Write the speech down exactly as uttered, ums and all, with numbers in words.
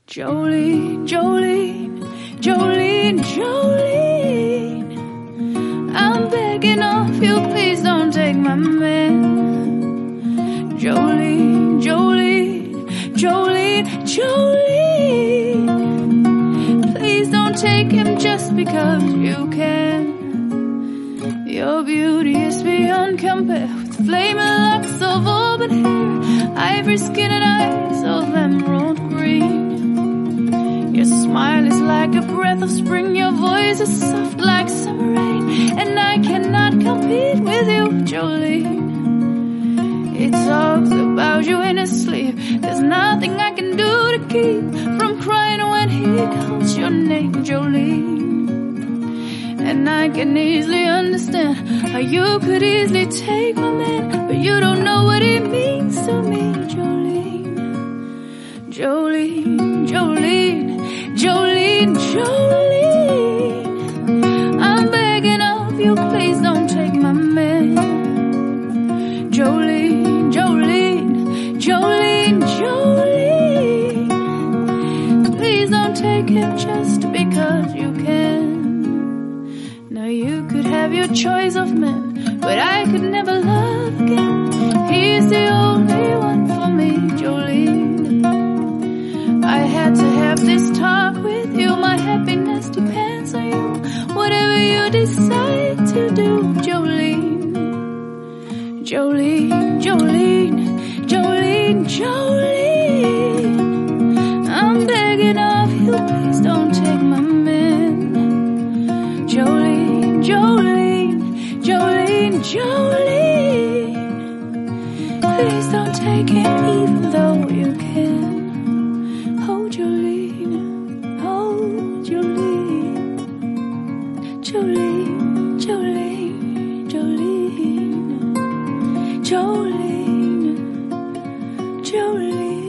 Jolene, Jolene, Jolene, Jolene, I'm begging of you, please don't take my man. Jolene, Jolene, Jolene, Jolene, please don't take him just because you can. Your beauty is beyond compare, with flaming locks of auburn hair, ivory skin and eyes of emerald green. Your smile is like a breath of spring, your voice is soft like summer rain, and I cannot compete with you, Jolene. He talks about you in his sleep, there's nothing I can do to keep from crying when he calls your name, Jolene. And I can easily understand how you could easily take my man, but you don't know what it means to me, Jolene. Jolene, Jolene, Jolene, Jolene, I'm begging of you, please don't take my man. Jolene, Jolene, Jolene, Jolene, please don't take him just because you can. Now you could have your choice of men, but I could never love again. He's the only one for me, Jolene. I had to have this talk with you, my happiness depends on you. Whatever you decide to do, Jolene. Jolene, Jolene, Jolene, Jolene, I'm begging of you, please don't take my man. Jolene, Jolene, Jolene, Jolene, please don't take him even though you can. Oh, Jolene, oh, Jolene, Jolene, Jolene, Jolene, Jolene, Jolene.